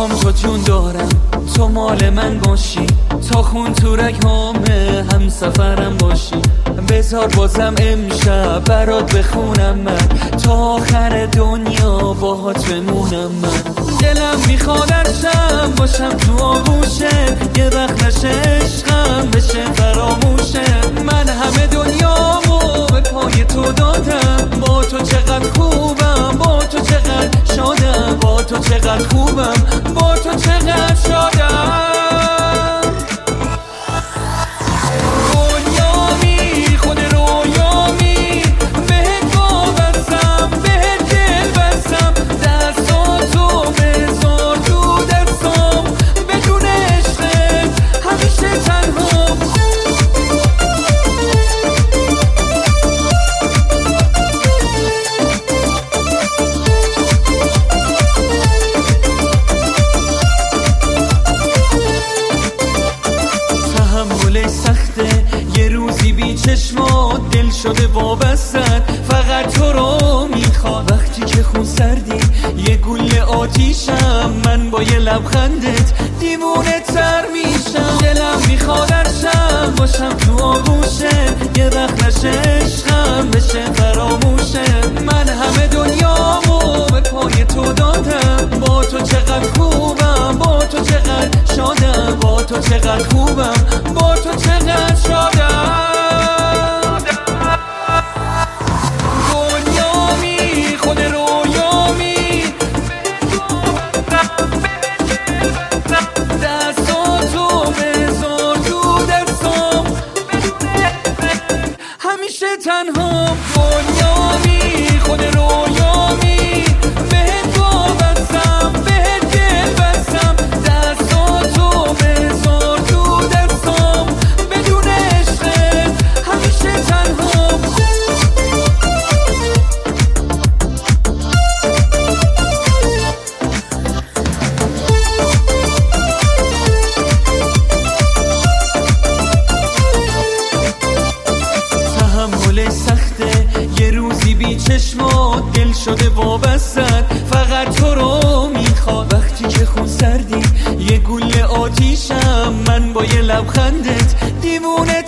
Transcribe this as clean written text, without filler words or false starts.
میخوام تو جون دارم، تو مال من باشی، تا خون تو رگامه هم سفرم باشی. بذار بازم امشب برات بخونم من، تا آخر دنیا باهات بمونم من. دلم میخواد عرشم باشم تو آغوشه، یه وقت نشه عشقم بشه فراموشه. من همه دنیامو به پای تو دادم، با تو چقدر خوبم، با تو چقدر شادم، با تو چقدر خوبم، با تو چقدر شادم. سخته یه روزی بی چشمات، دل شده وابستت فقط تو رو میخواد. وقتی که خون سردی یه گل آتیشم، من با یه لبخندت دیوونه تر میشم. دلم میخواد عرشم باشم تو آغوشه، یه وقت نشه عشقم بشه فراموشه. من همه دنیامو به پای تو دادم، با تو چقدر خوبم، با تو چقدر شادم، با تو چقدر خوبم، با تو چقدر شادم. دنیامی خود رویامی، دستاتو بذار تو دستام، همیشه تنها. دنیامی خود رویامی، بهت وابستم، بهت دل بستم، دستاتو بذار تو دستام، بدون عشقت همیشه تنها. تحمل سخته یه روزی بی چشمات، دل شده وابستت فقط تو رو میخواد. وقتی که خون سردی یه گل آتیشم، من با یه لبخندت دیوونه